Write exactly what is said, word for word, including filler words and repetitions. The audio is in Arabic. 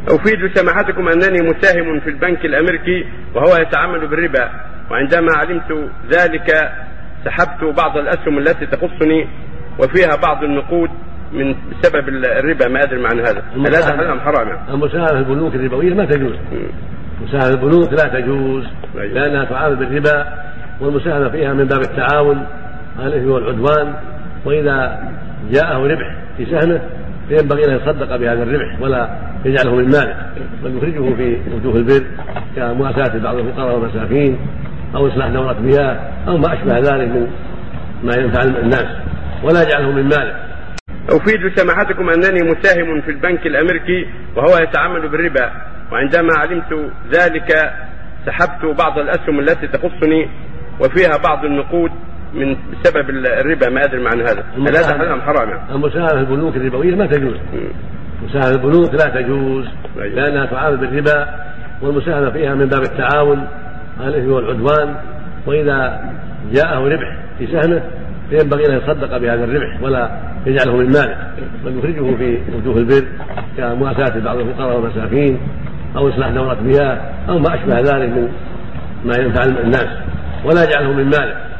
أفيد سماحتكم أنني مساهم في البنك الأمريكي وهو يتعامل بالربا، وعندما علمت ذلك سحبت بعض الأسهم التي تخصني وفيها بعض النقود من بسبب الربا. ما أدري معنى هذا، هل هذا حلال أم حرام؟ المساهمة في البنوك الربوية ما تجوز. مساهمة البنوك لا تجوز لأنها تعامل بالربا، والمساهمة فيها من باب التعاون على الإثم والعدوان، وإذا جاءه ربح في سهمه فينبغي أن يتصدق بهذا الربح ولا يجعله من ماله، بل يخرجه في وجوه البر كمواساة بعض الفقراء والمساكين أو إصلاح دورة مياه أو ما أشبه ذلك من ما ينفع الناس، ولا يجعله من ماله. أفيد سماحتكم أنني مساهم في البنك الأمريكي وهو يتعامل بالربا، وعندما علمت ذلك سحبت بعض الأسهم التي تخصني وفيها بعض النقود من بسبب الربا. ما أدري معنى هذا، هل هذا حلال أم حرام؟ المساهمة في البنوك الربوية ما تجوز. مساهمة البنوك لا تجوز لأنها تعامل بالربا، والمساهمة فيها من باب التعاون على الإثم والعدوان، وإذا جاءه ربح في سهمه فينبغي أن يتصدق بهذا الربح ولا يجعله من ماله، بل يخرجه في وجوه البر كمواساة بعض الفقراء والمساكين أو إصلاح دورة مياه أو ما أشبه ذلك من ما ينفع الناس، ولا يجعله من ماله.